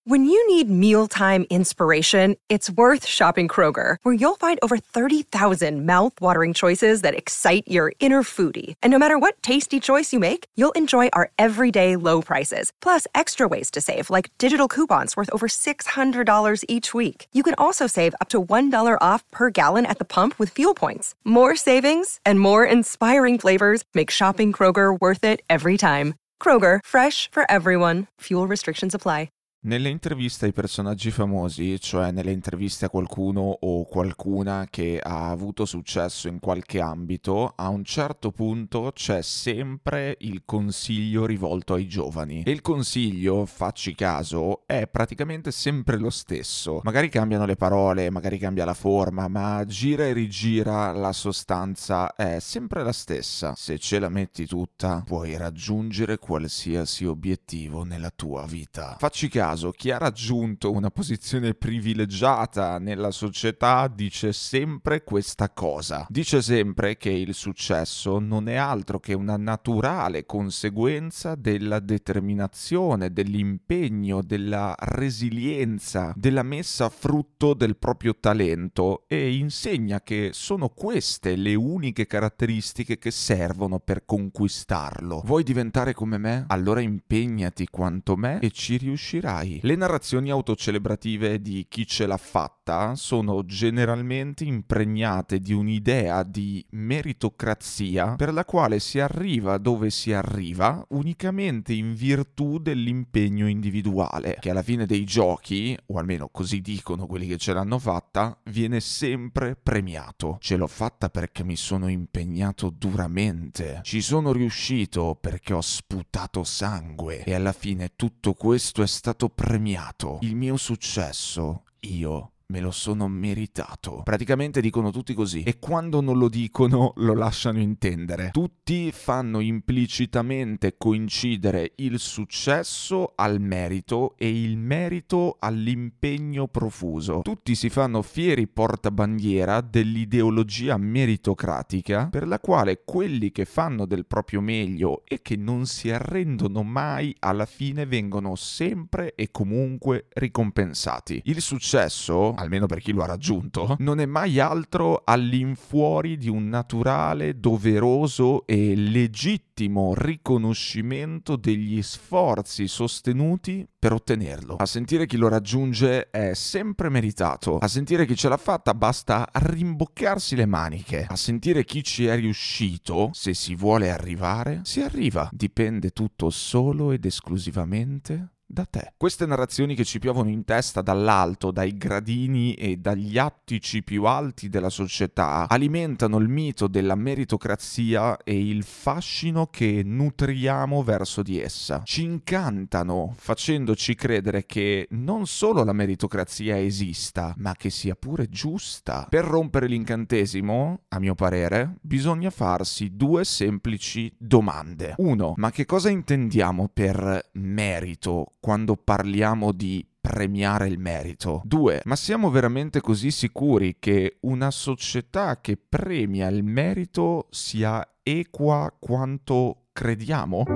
When you need mealtime inspiration, it's worth shopping Kroger, where you'll find over 30,000 mouth-watering choices that excite your inner foodie. And no matter what tasty choice you make, you'll enjoy our everyday low prices, plus extra ways to save, like digital coupons worth over $600 each week. You can also save up to $1 off per gallon at the pump with fuel points. More savings and more inspiring flavors make shopping Kroger worth it every time. Kroger, fresh for everyone. Fuel restrictions apply. Nelle interviste ai personaggi famosi, cioè nelle interviste a qualcuno o qualcuna che ha avuto successo in qualche ambito, a un certo punto c'è sempre il consiglio rivolto ai giovani. E il consiglio, facci caso, è praticamente sempre lo stesso. Magari cambiano le parole, magari cambia la forma, ma gira e rigira la sostanza è sempre la stessa. Se ce la metti tutta, puoi raggiungere qualsiasi obiettivo nella tua vita. Facci caso. Chi ha raggiunto una posizione privilegiata nella società dice sempre questa cosa. Dice sempre che il successo non è altro che una naturale conseguenza della determinazione, dell'impegno, della resilienza, della messa a frutto del proprio talento, e insegna che sono queste le uniche caratteristiche che servono per conquistarlo. Vuoi diventare come me? Allora impegnati quanto me e ci riuscirai. Le narrazioni autocelebrative di chi ce l'ha fatta sono generalmente impregnate di un'idea di meritocrazia per la quale si arriva dove si arriva unicamente in virtù dell'impegno individuale, che alla fine dei giochi, o almeno così dicono quelli che ce l'hanno fatta, viene sempre premiato. Ce l'ho fatta perché mi sono impegnato duramente, ci sono riuscito perché ho sputato sangue e alla fine tutto questo è stato premiato. Il mio successo, io me lo sono meritato. Praticamente dicono tutti così, e quando non lo dicono lo lasciano intendere. Tutti fanno implicitamente coincidere il successo al merito e il merito all'impegno profuso. Tutti si fanno fieri portabandiera dell'ideologia meritocratica per la quale quelli che fanno del proprio meglio e che non si arrendono mai alla fine vengono sempre e comunque ricompensati. Il successo, almeno per chi lo ha raggiunto, non è mai altro all'infuori di un naturale, doveroso e legittimo riconoscimento degli sforzi sostenuti per ottenerlo. A sentire chi lo raggiunge è sempre meritato. A sentire chi ce l'ha fatta basta rimboccarsi le maniche. A sentire chi ci è riuscito, se si vuole arrivare, si arriva. Dipende tutto solo ed esclusivamente da te. Queste narrazioni che ci piovono in testa dall'alto, dai gradini e dagli attici più alti della società, alimentano il mito della meritocrazia e il fascino che nutriamo verso di essa. Ci incantano, facendoci credere che non solo la meritocrazia esista, ma che sia pure giusta. Per rompere l'incantesimo, a mio parere, bisogna farsi due semplici domande. 1. Ma che cosa intendiamo per merito quando parliamo di premiare il merito? 2. Ma siamo veramente così sicuri che una società che premia il merito sia equa quanto crediamo?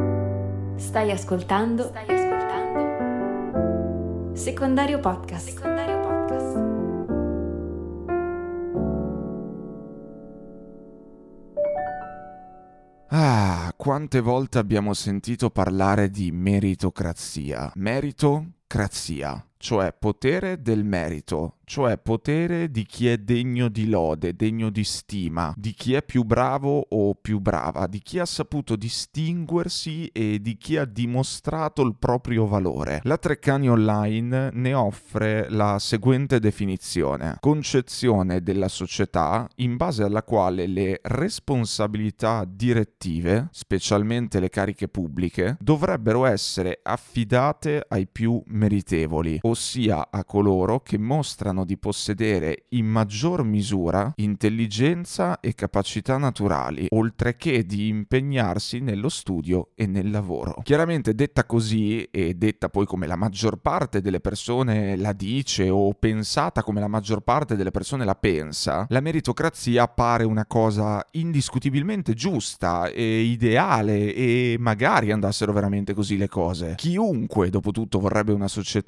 Stai ascoltando Secondario Podcast. Ah, quante volte abbiamo sentito parlare di meritocrazia. Meritocrazia, cioè potere del merito, cioè potere di chi è degno di lode, degno di stima, di chi è più bravo o più brava, di chi ha saputo distinguersi e di chi ha dimostrato il proprio valore. La Treccani Online ne offre la seguente definizione: concezione della società in base alla quale le responsabilità direttive, specialmente le cariche pubbliche, dovrebbero essere affidate ai più meritevoli, ossia a coloro che mostrano di possedere in maggior misura intelligenza e capacità naturali, oltre che di impegnarsi nello studio e nel lavoro. Chiaramente detta così, e detta poi come la maggior parte delle persone la dice o pensata come la maggior parte delle persone la pensa, la meritocrazia appare una cosa indiscutibilmente giusta e ideale, e magari andassero veramente così le cose. Chiunque, dopo tutto, vorrebbe una società dove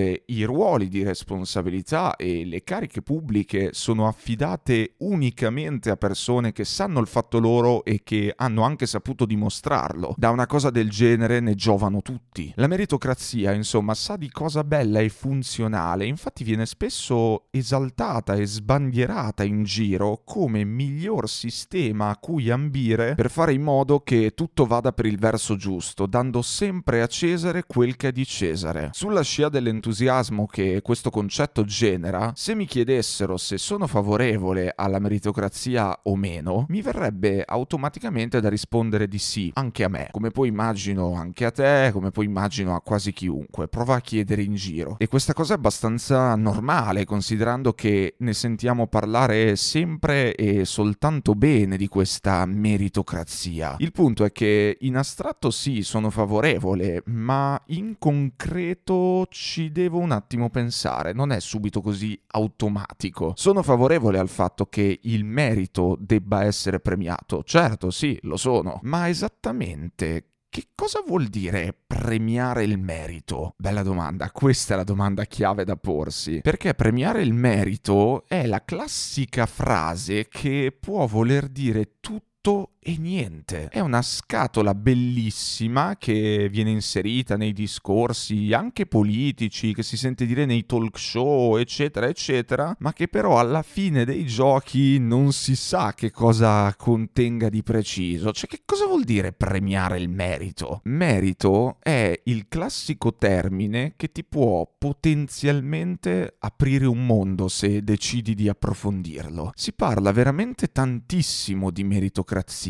dove i ruoli di responsabilità e le cariche pubbliche sono affidate unicamente a persone che sanno il fatto loro e che hanno anche saputo dimostrarlo. Da una cosa del genere ne giovano tutti. La meritocrazia, insomma, sa di cosa bella e funzionale, infatti viene spesso esaltata e sbandierata in giro come miglior sistema a cui ambire per fare in modo che tutto vada per il verso giusto, dando sempre a Cesare quel che è di Cesare. Sulla scia dell'entusiasmo che questo concetto genera, se mi chiedessero se sono favorevole alla meritocrazia o meno, mi verrebbe automaticamente da rispondere di sì, anche a me, come poi immagino anche a te, come poi immagino a quasi chiunque. Prova a chiedere in giro. E questa cosa è abbastanza normale, considerando che ne sentiamo parlare sempre e soltanto bene di questa meritocrazia. Il punto è che in astratto sì, sono favorevole, ma in concreto ci devo un attimo pensare, non è subito così automatico. Sono favorevole al fatto che il merito debba essere premiato, certo sì, lo sono, ma esattamente che cosa vuol dire premiare il merito? Bella domanda, questa è la domanda chiave da porsi, perché premiare il merito è la classica frase che può voler dire tutto e niente. È una scatola bellissima che viene inserita nei discorsi anche politici, che si sente dire nei talk show, eccetera, eccetera, ma che però alla fine dei giochi non si sa che cosa contenga di preciso. Cioè, che cosa vuol dire premiare il merito? Merito è il classico termine che ti può potenzialmente aprire un mondo se decidi di approfondirlo. Si parla veramente tantissimo di meritocrazia,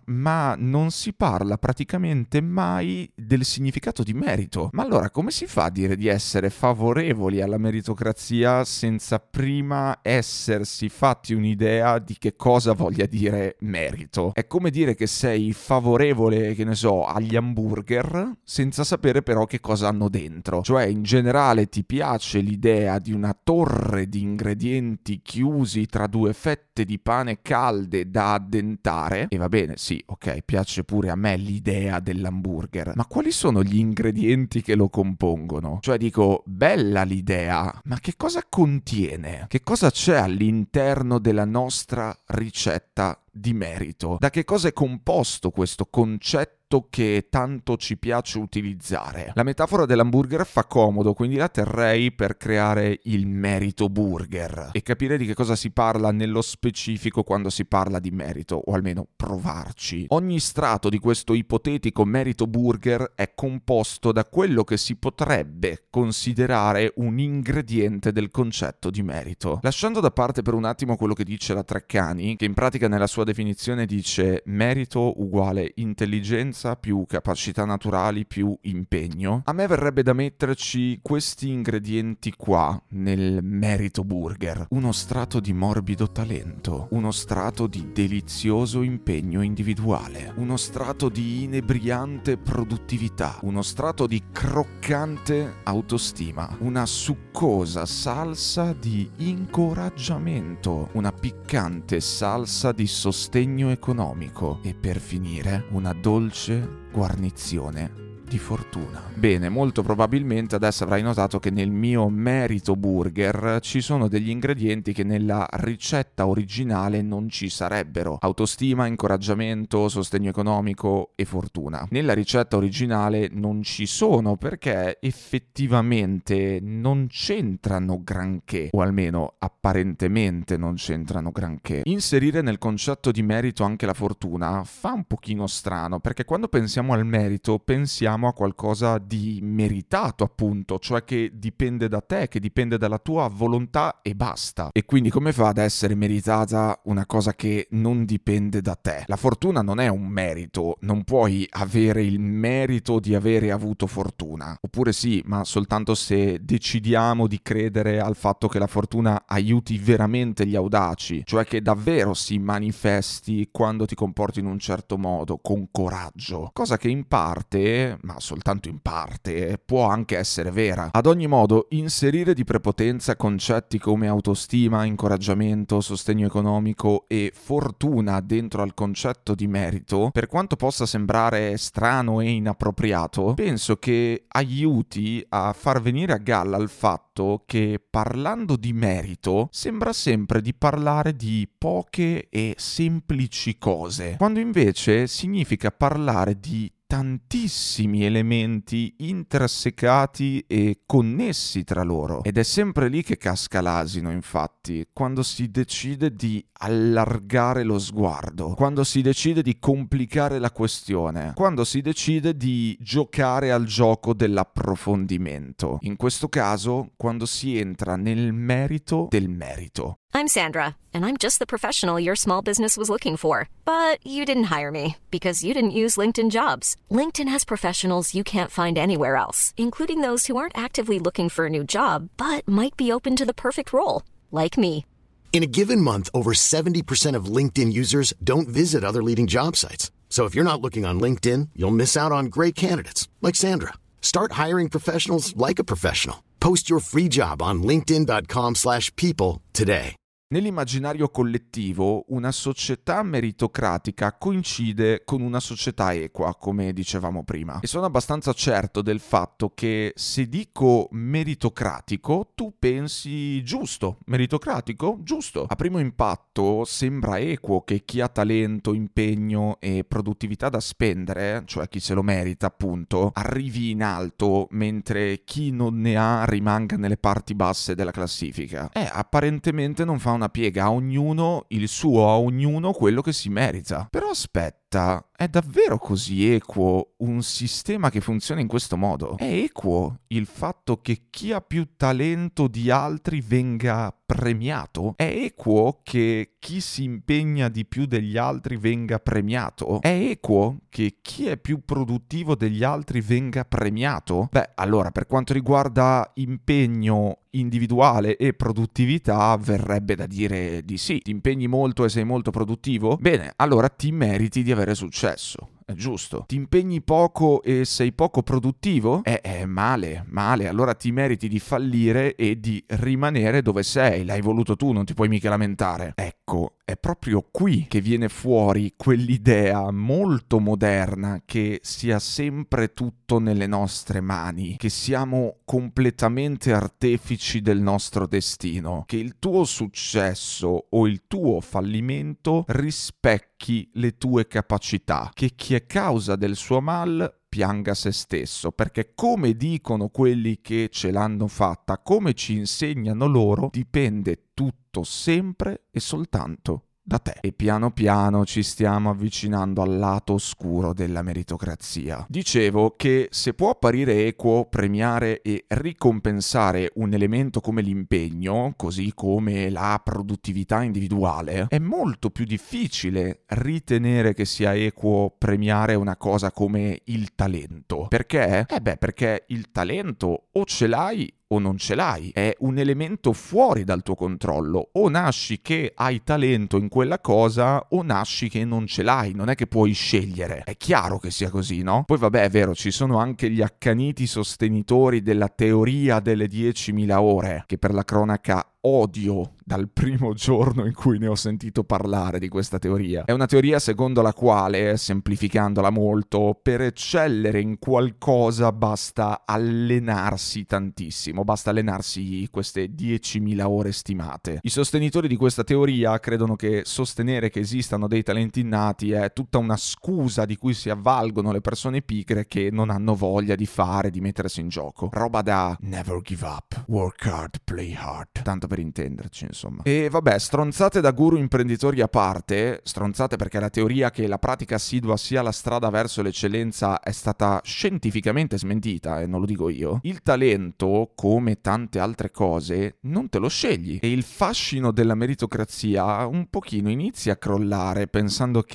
ma non si parla praticamente mai del significato di merito. Ma allora come si fa a dire di essere favorevoli alla meritocrazia senza prima essersi fatti un'idea di che cosa voglia dire merito? È come dire che sei favorevole, che ne so, agli hamburger senza sapere però che cosa hanno dentro. Cioè, in generale ti piace l'idea di una torre di ingredienti chiusi tra due fette di pane calde da addentare, e va bene, sì, ok, piace pure a me l'idea dell'hamburger, ma quali sono gli ingredienti che lo compongono? Cioè dico, bella l'idea, ma che cosa contiene? Che cosa c'è all'interno della nostra ricetta di merito? Da che cosa è composto questo concetto che tanto ci piace utilizzare? La metafora dell'hamburger fa comodo, quindi la terrei per creare il merito burger e capire di che cosa si parla nello specifico quando si parla di merito, o almeno provarci. Ogni strato di questo ipotetico merito burger è composto da quello che si potrebbe considerare un ingrediente del concetto di merito. Lasciando da parte per un attimo quello che dice la Treccani, che in pratica nella sua definizione dice merito uguale intelligenza più capacità naturali più impegno, a me verrebbe da metterci questi ingredienti qua nel merito burger: uno strato di morbido talento, uno strato di delizioso impegno individuale, uno strato di inebriante produttività, uno strato di croccante autostima, una succosa salsa di incoraggiamento, una piccante salsa di sostegno economico e per finire una dolce guarnizione di fortuna. Bene, molto probabilmente adesso avrai notato che nel mio merito burger ci sono degli ingredienti che nella ricetta originale non ci sarebbero: autostima, incoraggiamento, sostegno economico e fortuna. Nella ricetta originale non ci sono perché effettivamente non c'entrano granché, o almeno apparentemente non c'entrano granché. Inserire nel concetto di merito anche la fortuna fa un pochino strano, perché quando pensiamo al merito pensiamo a qualcosa di meritato, appunto, cioè che dipende da te, che dipende dalla tua volontà e basta. E quindi come fa ad essere meritata una cosa che non dipende da te? La fortuna non è un merito, non puoi avere il merito di avere avuto fortuna. Oppure sì, ma soltanto se decidiamo di credere al fatto che la fortuna aiuti veramente gli audaci, cioè che davvero si manifesti quando ti comporti in un certo modo, con coraggio, cosa che in parte ma soltanto in parte, può anche essere vera. Ad ogni modo, inserire di prepotenza concetti come autostima, incoraggiamento, sostegno economico e fortuna dentro al concetto di merito, per quanto possa sembrare strano e inappropriato, penso che aiuti a far venire a galla il fatto che parlando di merito sembra sempre di parlare di poche e semplici cose, quando invece significa parlare di tantissimi elementi intersecati e connessi tra loro. Ed è sempre lì che casca l'asino, infatti, quando si decide di allargare lo sguardo, quando si decide di complicare la questione, quando si decide di giocare al gioco dell'approfondimento. In questo caso, quando si entra nel merito del merito. I'm Sandra, and I'm just the professional your small business was looking for. But you didn't hire me because you didn't use LinkedIn Jobs. LinkedIn has professionals you can't find anywhere else, including those who aren't actively looking for a new job, but might be open to the perfect role, like me. In a given month, over 70% of LinkedIn users don't visit other leading job sites. So if you're not looking on LinkedIn, you'll miss out on great candidates like Sandra. Start hiring professionals like a professional. Post your free job on linkedin.com/people today. Nell'immaginario collettivo, una società meritocratica coincide con una società equa, come dicevamo prima. E sono abbastanza certo del fatto che se dico meritocratico, tu pensi giusto. Meritocratico? Giusto. A primo impatto sembra equo che chi ha talento, impegno e produttività da spendere, cioè chi se lo merita appunto, arrivi in alto, mentre chi non ne ha rimanga nelle parti basse della classifica. Apparentemente non fa una piega, a ognuno il suo, a ognuno quello che si merita. Però aspetta, è davvero così equo un sistema che funziona in questo modo? È equo il fatto che chi ha più talento di altri venga premiato? È equo che chi si impegna di più degli altri venga premiato? È equo che chi è più produttivo degli altri venga premiato? Beh, allora, per quanto riguarda impegno individuale e produttività, verrebbe da dire di sì. Ti impegni molto e sei molto produttivo? Bene, allora ti meriti di avere successo. È giusto. Ti impegni poco e sei poco produttivo? Male. Allora ti meriti di fallire e di rimanere dove sei. L'hai voluto tu, non ti puoi mica lamentare. Ecco, è proprio qui che viene fuori quell'idea molto moderna che sia sempre tutto nelle nostre mani, che siamo completamente artefici del nostro destino, che il tuo successo o il tuo fallimento rispecchi le tue capacità, che chi è causa del suo mal pianga se stesso, perché come dicono quelli che ce l'hanno fatta, come ci insegnano loro, dipende tutto sempre e soltanto da te. E piano piano ci stiamo avvicinando al lato oscuro della meritocrazia. Dicevo che se può apparire equo premiare e ricompensare un elemento come l'impegno, così come la produttività individuale, è molto più difficile ritenere che sia equo premiare una cosa come il talento. Perché? Perché il talento o ce l'hai o non ce l'hai, è un elemento fuori dal tuo controllo, o nasci che hai talento in quella cosa o nasci che non ce l'hai, non è che puoi scegliere, è chiaro che sia così, no? Poi vabbè, è vero, ci sono anche gli accaniti sostenitori della teoria delle 10.000 ore, che per la cronaca odio dal primo giorno in cui ne ho sentito parlare di questa teoria. È una teoria secondo la quale, semplificandola molto, per eccellere in qualcosa basta allenarsi tantissimo, basta allenarsi queste 10.000 ore stimate. I sostenitori di questa teoria credono che sostenere che esistano dei talenti innati è tutta una scusa di cui si avvalgono le persone pigre che non hanno voglia di fare, di mettersi in gioco. Roba da never give up, work hard, play hard, tanto per intenderci, insomma. E vabbè, stronzate da guru imprenditori a parte, stronzate perché la teoria che la pratica assidua sia la strada verso l'eccellenza è stata scientificamente smentita, e non lo dico io. Il talento, come tante altre cose, non te lo scegli, e il fascino della meritocrazia un pochino inizia a crollare pensando che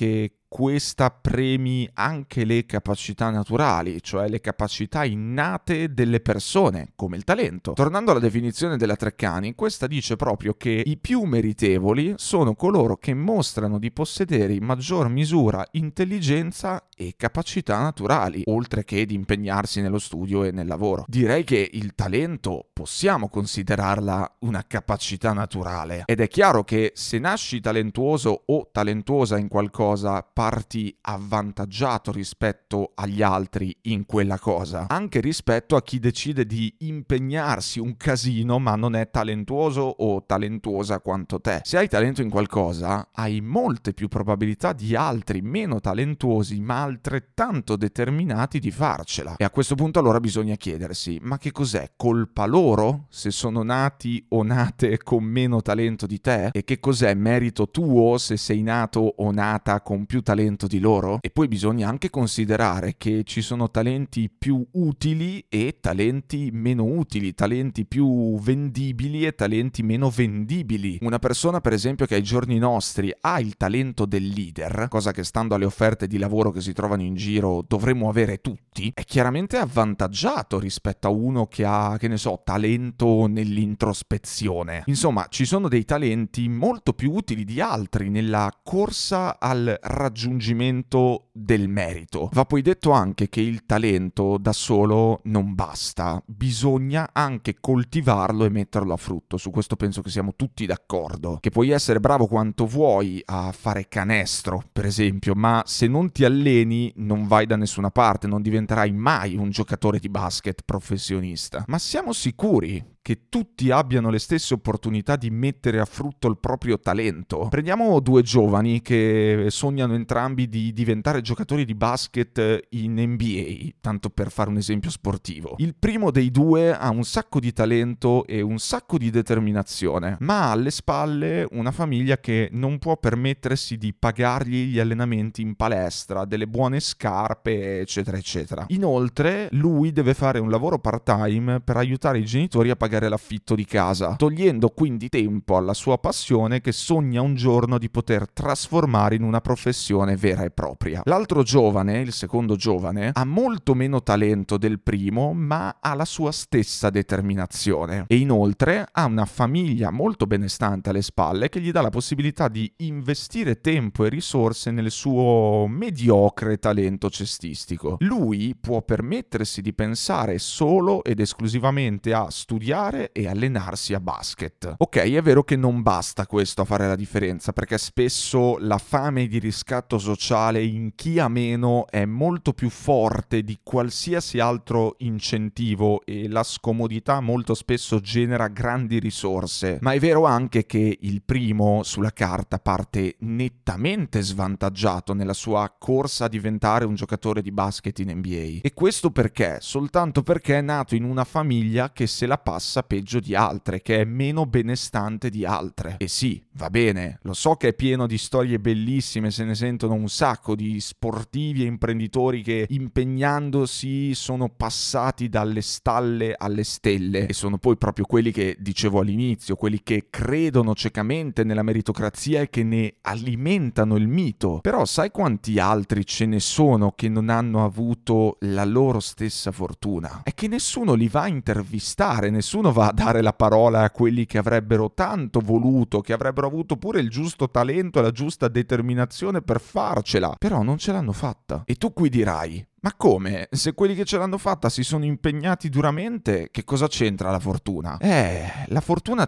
questa premi anche le capacità naturali, cioè le capacità innate delle persone, come il talento. Tornando alla definizione della Treccani, questa dice proprio che i più meritevoli sono coloro che mostrano di possedere in maggior misura intelligenza e capacità naturali, oltre che di impegnarsi nello studio e nel lavoro. Direi che il talento possiamo considerarla una capacità naturale, ed è chiaro che se nasci talentuoso o talentuosa in qualcosa, parti avvantaggiato rispetto agli altri in quella cosa, anche rispetto a chi decide di impegnarsi un casino ma non è talentuoso o talentuosa quanto te. Se hai talento in qualcosa, hai molte più probabilità di altri meno talentuosi ma altrettanto determinati di farcela. E a questo punto allora bisogna chiedersi: ma che cos'è? Colpa loro se sono nati o nate con meno talento di te? E che cos'è merito tuo se sei nato o nata con più talento di loro? E poi bisogna anche considerare che ci sono talenti più utili e talenti meno utili, talenti più vendibili e talenti meno vendibili. Una persona, per esempio, che ai giorni nostri ha il talento del leader, cosa che stando alle offerte di lavoro che si trovano in giro dovremmo avere tutti, è chiaramente avvantaggiato rispetto a uno che ha, che ne so, talento nell'introspezione. Insomma, ci sono dei talenti molto più utili di altri nella corsa al raggiungimento del merito. Va poi detto anche che il talento da solo non basta, bisogna anche coltivarlo e metterlo a frutto. Su questo penso che siamo tutti d'accordo. Che puoi essere bravo quanto vuoi a fare canestro, per esempio, ma se non ti alleni non vai da nessuna parte, non diventerai mai un giocatore di basket professionista. Ma siamo sicuri che tutti abbiano le stesse opportunità di mettere a frutto il proprio talento? Prendiamo due giovani che sognano entrambi di diventare giocatori di basket in NBA, tanto per fare un esempio sportivo. Il primo dei due ha un sacco di talento e un sacco di determinazione, ma ha alle spalle una famiglia che non può permettersi di pagargli gli allenamenti in palestra, delle buone scarpe, eccetera eccetera. Inoltre lui deve fare un lavoro part-time per aiutare i genitori a pagare l'affitto di casa, togliendo quindi tempo alla sua passione che sogna un giorno di poter trasformare in una professione vera e propria. L'altro giovane, il secondo giovane, ha molto meno talento del primo, ma ha la sua stessa determinazione e inoltre ha una famiglia molto benestante alle spalle che gli dà la possibilità di investire tempo e risorse nel suo mediocre talento cestistico. Lui può permettersi di pensare solo ed esclusivamente a studiare e allenarsi a basket. Ok, è vero che non basta questo a fare la differenza, perché spesso la fame di riscatto sociale in chi ha meno è molto più forte di qualsiasi altro incentivo e la scomodità molto spesso genera grandi risorse. Ma è vero anche che il primo sulla carta parte nettamente svantaggiato nella sua corsa a diventare un giocatore di basket in NBA. E questo perché? Soltanto perché è nato in una famiglia che se la passa peggio di altre, che è meno benestante di altre. E sì, va bene, lo so che è pieno di storie bellissime, se ne sentono un sacco di sportivi e imprenditori che impegnandosi sono passati dalle stalle alle stelle e sono poi proprio quelli che dicevo all'inizio, quelli che credono ciecamente nella meritocrazia e che ne alimentano il mito. Però sai quanti altri ce ne sono che non hanno avuto la loro stessa fortuna? È che nessuno li va a intervistare, nessuno va a dare la parola a quelli che avrebbero tanto voluto, che avrebbero avuto pure il giusto talento e la giusta determinazione per farcela, però non ce l'hanno fatta. E tu qui dirai: ma come? Se quelli che ce l'hanno fatta si sono impegnati duramente, che cosa c'entra la fortuna? La fortuna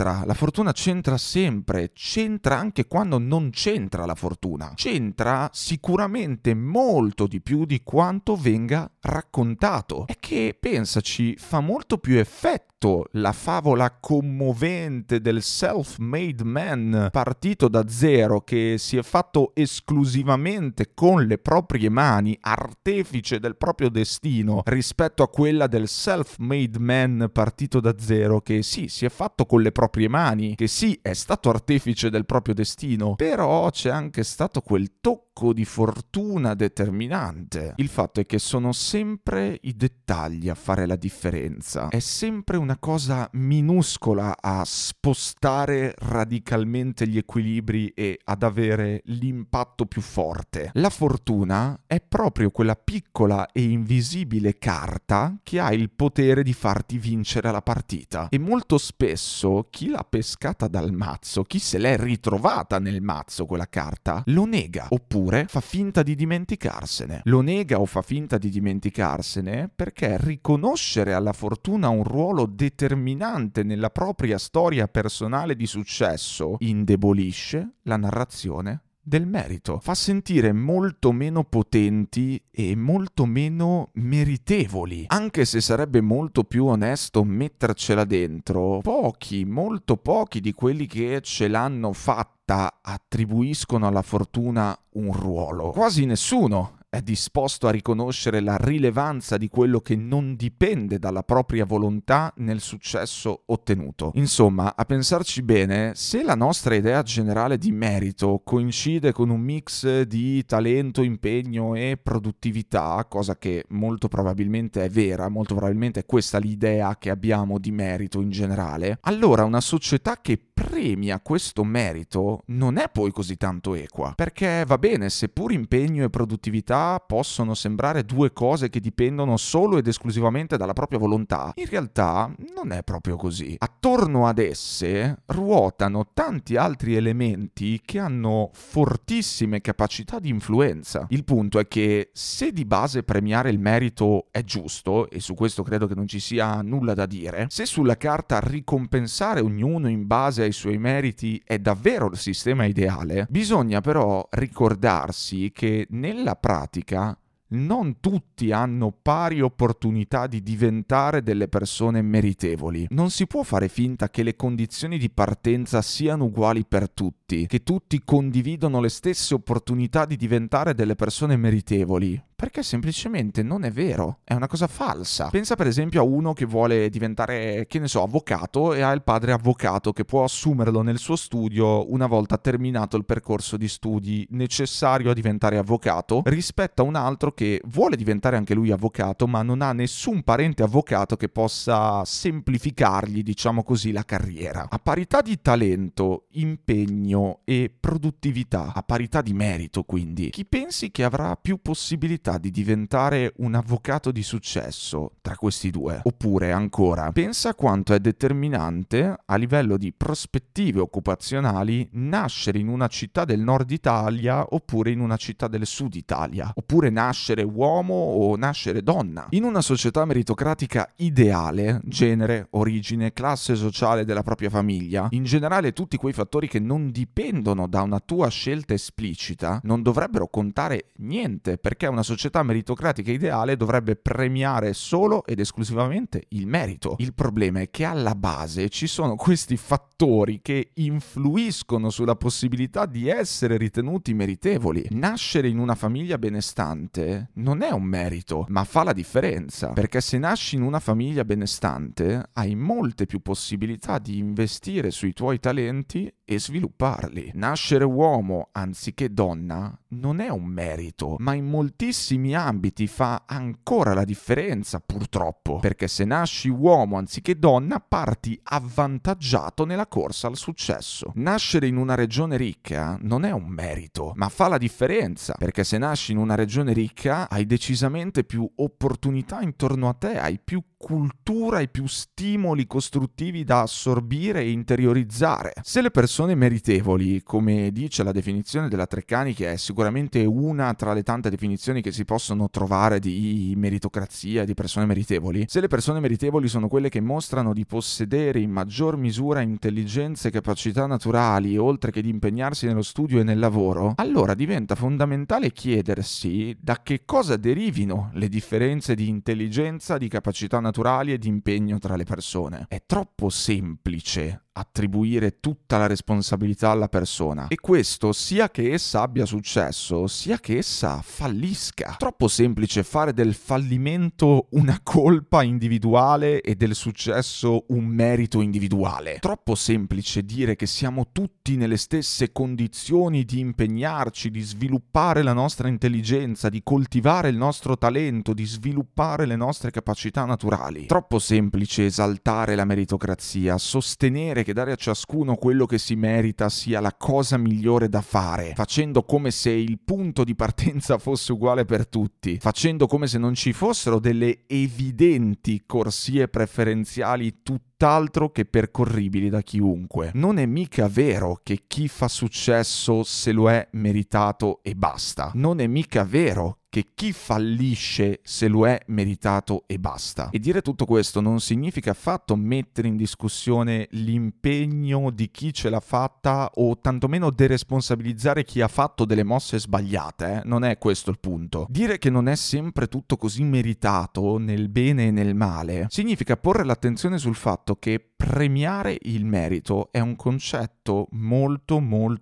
c'entra sempre, c'entra anche quando non c'entra la fortuna. C'entra sicuramente molto di più di quanto venga raccontato. È che, pensaci, fa molto più effetto la favola commovente del self-made man partito da zero, che si è fatto esclusivamente con le proprie mani, artefice del proprio destino, rispetto a quella del self-made man partito da zero che sì, si è fatto con le proprie mani, che sì, è stato artefice del proprio destino, però c'è anche stato quel tocco tocco di fortuna determinante. Il fatto è che sono sempre i dettagli a fare la differenza. È sempre una cosa minuscola a spostare radicalmente gli equilibri e ad avere l'impatto più forte. La fortuna è proprio quella piccola e invisibile carta che ha il potere di farti vincere la partita. E molto spesso chi l'ha pescata dal mazzo, chi se l'è ritrovata nel mazzo quella carta, lo nega oppure fa finta di dimenticarsene. Lo nega o fa finta di dimenticarsene perché riconoscere alla fortuna un ruolo determinante nella propria storia personale di successo indebolisce la narrazione del merito, fa sentire molto meno potenti e molto meno meritevoli. Anche se sarebbe molto più onesto mettercela dentro, molto pochi di quelli che ce l'hanno fatta attribuiscono alla fortuna un ruolo. Quasi nessuno è disposto a riconoscere la rilevanza di quello che non dipende dalla propria volontà nel successo ottenuto. Insomma, a pensarci bene, se la nostra idea generale di merito coincide con un mix di talento, impegno e produttività, cosa che molto probabilmente è vera, molto probabilmente è questa l'idea che abbiamo di merito in generale, allora una società che premia questo merito non è poi così tanto equa, perché va bene, seppur impegno e produttività possono sembrare due cose che dipendono solo ed esclusivamente dalla propria volontà, in realtà non è proprio così. Attorno ad esse ruotano tanti altri elementi che hanno fortissime capacità di influenza. Il punto è che se di base premiare il merito è giusto, e su questo credo che non ci sia nulla da dire, se sulla carta ricompensare ognuno in base ai suoi meriti è davvero il sistema ideale, bisogna però ricordarsi che nella pratica non tutti hanno pari opportunità di diventare delle persone meritevoli. Non si può fare finta che le condizioni di partenza siano uguali per tutti, che tutti condividono le stesse opportunità di diventare delle persone meritevoli. Perché semplicemente non è vero, è una cosa falsa. Pensa per esempio a uno che vuole diventare, avvocato e ha il padre avvocato che può assumerlo nel suo studio una volta terminato il percorso di studi necessario a diventare avvocato, rispetto a un altro che vuole diventare anche lui avvocato ma non ha nessun parente avvocato che possa semplificargli, la carriera. A parità di talento, impegno e produttività, a parità di merito quindi, chi pensi che avrà più possibilità di diventare un avvocato di successo tra questi due? Oppure ancora, pensa quanto è determinante a livello di prospettive occupazionali nascere in una città del nord Italia oppure in una città del sud Italia, oppure nascere uomo o nascere donna. In una società meritocratica ideale, genere, origine, classe sociale della propria famiglia, in generale tutti quei fattori che non dipendono da una tua scelta esplicita, non dovrebbero contare niente, perché una società meritocratica ideale dovrebbe premiare solo ed esclusivamente il merito. Il problema è che alla base ci sono questi fattori che influiscono sulla possibilità di essere ritenuti meritevoli. Nascere in una famiglia benestante non è un merito, ma fa la differenza, perché se nasci in una famiglia benestante hai molte più possibilità di investire sui tuoi talenti e svilupparli. Nascere uomo anziché donna non è un merito, ma in moltissimi ambiti fa ancora la differenza, purtroppo, perché se nasci uomo anziché donna parti avvantaggiato nella corsa al successo. Nascere in una regione ricca non è un merito, ma fa la differenza, perché se nasci in una regione ricca hai decisamente più opportunità intorno a te, hai più cultura e più stimoli costruttivi da assorbire e interiorizzare. Se le persone meritevoli, come dice la definizione della Treccani, che è sicuramente una tra le tante definizioni che si possono trovare di meritocrazia, di persone meritevoli, se le persone meritevoli sono quelle che mostrano di possedere in maggior misura intelligenze e capacità naturali, oltre che di impegnarsi nello studio e nel lavoro, allora diventa fondamentale chiedersi da che cosa derivino le differenze di intelligenza, di capacità naturali e di impegno tra le persone. È troppo semplice attribuire tutta la responsabilità alla persona. E questo sia che essa abbia successo, sia che essa fallisca. Troppo semplice fare del fallimento una colpa individuale e del successo un merito individuale. Troppo semplice dire che siamo tutti nelle stesse condizioni di impegnarci, di sviluppare la nostra intelligenza, di coltivare il nostro talento, di sviluppare le nostre capacità naturali. Troppo semplice esaltare la meritocrazia, sostenere che dare a ciascuno quello che si merita sia la cosa migliore da fare, facendo come se il punto di partenza fosse uguale per tutti, facendo come se non ci fossero delle evidenti corsie preferenziali tutt'altro che percorribili da chiunque. Non è mica vero che chi fa successo se lo è meritato e basta. Non è mica vero che chi fallisce se lo è meritato e basta. E dire tutto questo non significa affatto mettere in discussione l'impegno di chi ce l'ha fatta o tantomeno deresponsabilizzare chi ha fatto delle mosse sbagliate, Non è questo il punto. Dire che non è sempre tutto così meritato nel bene e nel male significa porre l'attenzione sul fatto che premiare il merito è un concetto molto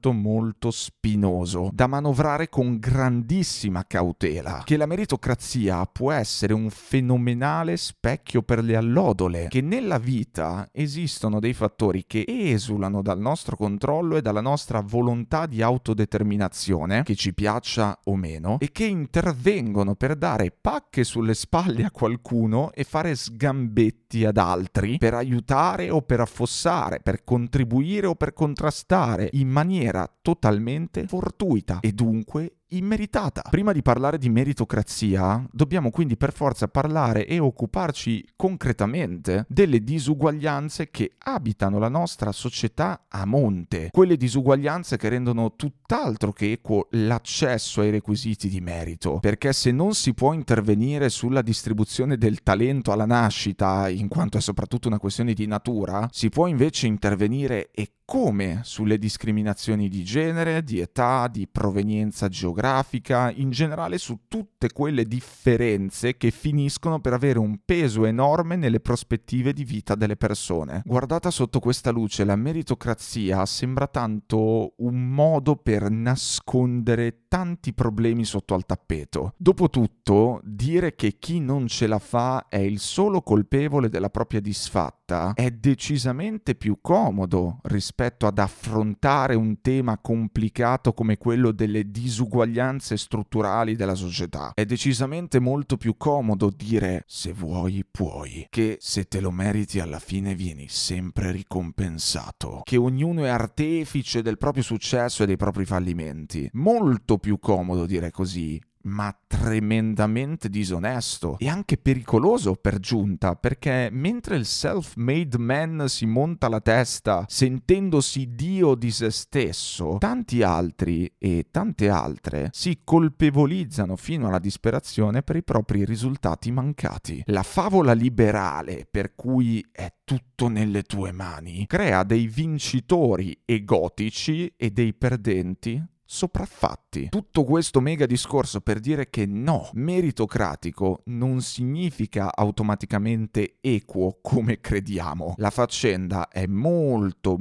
spinoso da manovrare con grandissima cautela, che la meritocrazia può essere un fenomenale specchio per le allodole, che nella vita esistono dei fattori che esulano dal nostro controllo e dalla nostra volontà di autodeterminazione, che ci piaccia o meno, e che intervengono per dare pacche sulle spalle a qualcuno e fare sgambetti ad altri per aiutare o per affossare, per contribuire o per contrastare in maniera totalmente fortuita e dunque immeritata. Prima di parlare di meritocrazia, dobbiamo quindi per forza parlare e occuparci concretamente delle disuguaglianze che abitano la nostra società a monte, quelle disuguaglianze che rendono tutt'altro che equo l'accesso ai requisiti di merito, perché se non si può intervenire sulla distribuzione del talento alla nascita, in quanto è soprattutto una questione di natura, si può invece intervenire e come sulle discriminazioni di genere, di età, di provenienza geografica, in generale su tutte quelle differenze che finiscono per avere un peso enorme nelle prospettive di vita delle persone. Guardata sotto questa luce, la meritocrazia sembra tanto un modo per nascondere tanti problemi sotto al tappeto. Dopotutto, dire che chi non ce la fa è il solo colpevole della propria disfatta è decisamente più comodo rispetto ad affrontare un tema complicato come quello delle disuguaglianze strutturali della società. È decisamente molto più comodo dire se vuoi puoi, che se te lo meriti alla fine vieni sempre ricompensato, che ognuno è artefice del proprio successo e dei propri fallimenti. Molto più comodo dire così, ma tremendamente disonesto e anche pericoloso per giunta, perché mentre il self-made man si monta la testa sentendosi dio di se stesso, tanti altri e tante altre si colpevolizzano fino alla disperazione per i propri risultati mancati. La favola liberale per cui è tutto nelle tue mani crea dei vincitori egotici e dei perdenti sopraffatti. Tutto questo mega discorso per dire che no, meritocratico non significa automaticamente equo come crediamo. La faccenda è molto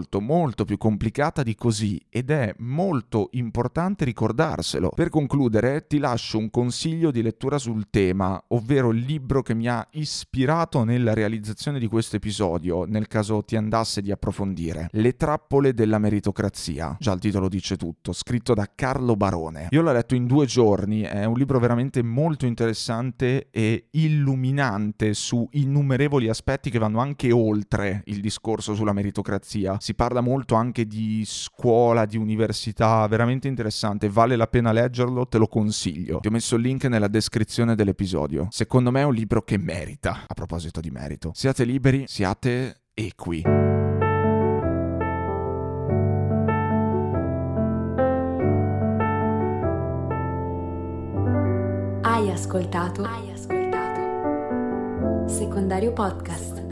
più complicata di così ed è molto importante ricordarselo. Per concludere, ti lascio un consiglio di lettura sul tema, ovvero il libro che mi ha ispirato nella realizzazione di questo episodio, nel caso ti andasse di approfondire. Le trappole della meritocrazia. Già il titolo dice tutto. Scritto da Carlo Barone. Io l'ho letto in 2 giorni, è un libro veramente molto interessante e illuminante su innumerevoli aspetti che vanno anche oltre il discorso sulla meritocrazia. Si parla molto anche di scuola, di università, veramente interessante, vale la pena leggerlo, te lo consiglio. Ti ho messo il link nella descrizione dell'episodio. Secondo me è un libro che merita, a proposito di merito. Siate liberi, siate equi. Hai ascoltato Secondario Podcast.